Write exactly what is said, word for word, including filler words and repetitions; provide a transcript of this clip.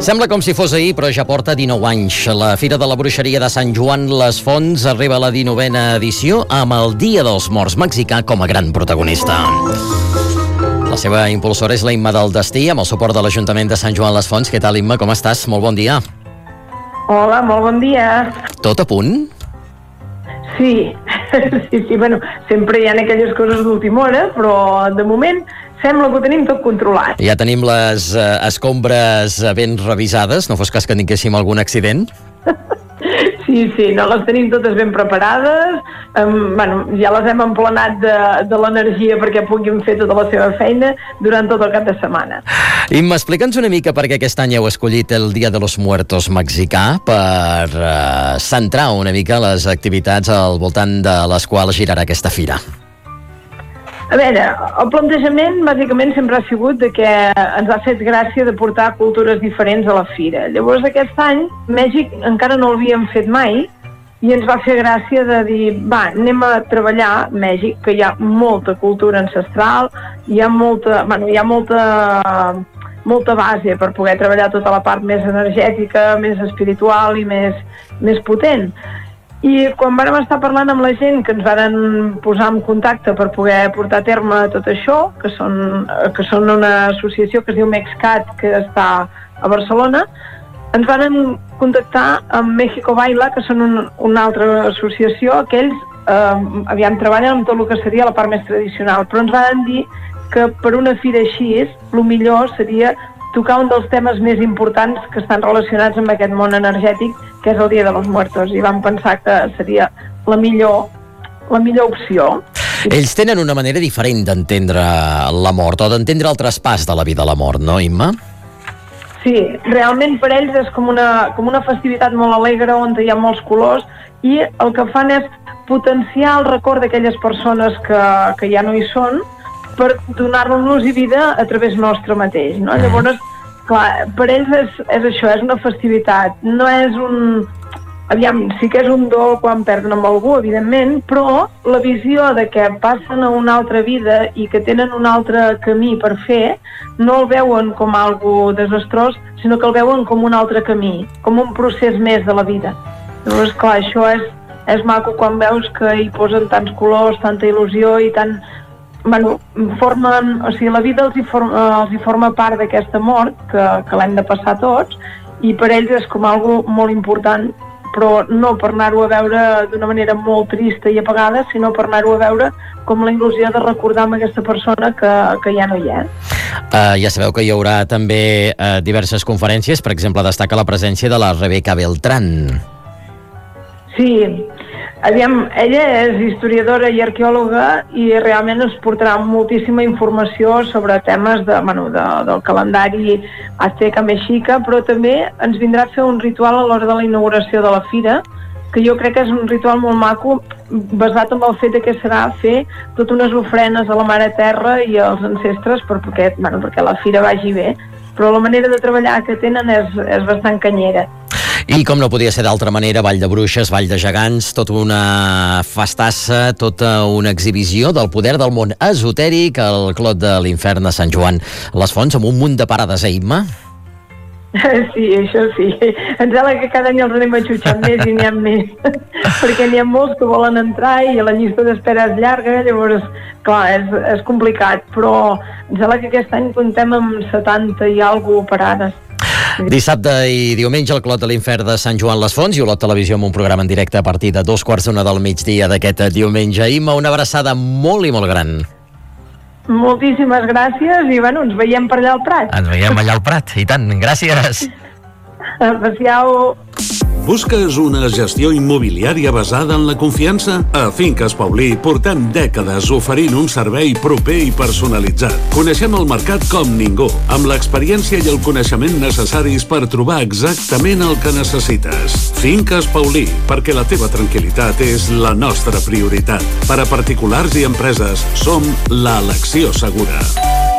Sembla com si fos ahir, però ja porta dinou anys. La Fira de la Bruixeria de Sant Joan les Fonts arriba a la dinovena edició amb el Dia dels Morts mexicà com a gran protagonista. La seva impulsora és la Imma del Destí, amb el suport de l'Ajuntament de Sant Joan les Fonts. Què tal, Imma? Com estàs? Molt bon dia. Hola, molt bon dia. Tot a punt? Sí, sí, sí, bueno, sempre hi ha aquelles coses d'última hora, però de moment sembla que ho tenim tot controlat. Ja tenim les eh, escombres ben revisades, no fos cas que tinguéssim algun accident? Sí, sí, no les tenim totes ben preparades, um, bueno, ja les hem emplenat de, de l'energia perquè puguin fer tota la seva feina durant tot el cap de setmana. Imma, explica'ns una mica per què aquest any heu escollit el Dia de los Muertos mexicà per uh, centrar una mica les activitats al voltant de les quals girarà aquesta fira. A veure, el plantejament bàsicament sempre ha sigut de que ens ha fet gràcia de portar cultures diferents a la fira. Llavors aquest any Mèxic encara no l'havíem fet mai i ens va fer gràcia de dir, va, anem a treballar a Mèxic, que hi ha molta cultura ancestral, hi ha molta, bueno, hi ha molta, molta base per poder treballar tota la part més energètica, més espiritual i més, més potent. I quan vàrem estar parlant amb la gent que ens varen posar en contacte per poder portar a terme tot això, que són, que són una associació que es diu MexCat, que està a Barcelona, ens varen contactar amb México Baila, que són un, una altra associació, que ells eh, aviam treballen amb tot el que seria la part més tradicional, però ens varen dir que per una fira així, el millor seria tocar un dels temes més importants que estan relacionats amb aquest món energètic, que és el Dia de los Muertos, i vam pensar que seria la millor, la millor opció. Ells tenen una manera diferent d'entendre la mort, o d'entendre el traspàs de la vida a la mort, no, Imma? Sí, realment per ells és com una, com una festivitat molt alegre, on hi ha molts colors, i el que fan és potenciar el record d'aquelles persones que, que ja no hi són, per donar-nos vida a través nostre mateix, no? Llavors, clar, per ells és, és això, és una festivitat, no és un... Aviam, sí que és un dol quan perden amb algú, evidentment, però la visió de que passen a una altra vida i que tenen un altre camí per fer, no el veuen com algo desastrós, sinó que el veuen com un altre camí, com un procés més de la vida. Llavors, clar, això és, és maco quan veus que hi posen tants colors, tanta il·lusió i tant... Bueno, formen, o sigui, la vida els hi forma, els hi forma part d'aquesta mort que, que l'hem de passar tots, i per ells és com algo molt important, però no per anar-ho a veure d'una manera molt trista i apagada, sinó per anar-ho a veure com la il·lusió de recordar amb aquesta persona que, que ja no hi és. Uh, ja sabeu que hi haurà també uh, diverses conferències, per exemple, destaca la presència de la Rebeca Beltrán. Sí, aviam, ella és historiadora i arqueòloga i realment ens portarà moltíssima informació sobre temes de, bueno, de, del calendari azteca mexica, però també ens vindrà a fer un ritual a l'hora de la inauguració de la fira, que jo crec que és un ritual molt maco, basat en el fet de que serà fer totes unes ofrenes a la Mare Terra i als ancestres per, perquè, bueno, perquè la fira vagi bé, però la manera de treballar que tenen és, és bastant canyera. I com no podia ser d'altra manera, Ball de Bruixes, Ball de Gegants, tota una festassa, tota una exhibició del poder del món esotèric al Clot de l'Infern a Sant Joan les Fonts, amb un munt de parades, eh, Imma? Sí, això sí. Em sembla que cada any els anem atxutxant més i n'hi ha més. Perquè n'hi ha molts que volen entrar i la llista d'espera és llarga, llavors, clar, és, és complicat. Però em sembla que aquest any comptem amb setanta i alguna parades. Dissabte i diumenge al Clot de l'Infern de Sant Joan les Fonts i Olot Televisió amb un programa en directe a partir de dos quarts d'una del migdia d'aquest diumenge. Imma, una abraçada molt i molt gran. Moltíssimes gràcies i, bueno, ens veiem per allà al Prat. Ens veiem allà al Prat, i tant, gràcies. Adéu. Busques una gestió immobiliària basada en la confiança? A Finques Paulí portem dècades oferint un servei proper i personalitzat. Coneixem el mercat com ningú, amb l'experiència i el coneixement necessaris per trobar exactament el que necessites. Finques Paulí, perquè la teva tranquil·litat és la nostra prioritat. Per a particulars i empreses, som l'elecció segura.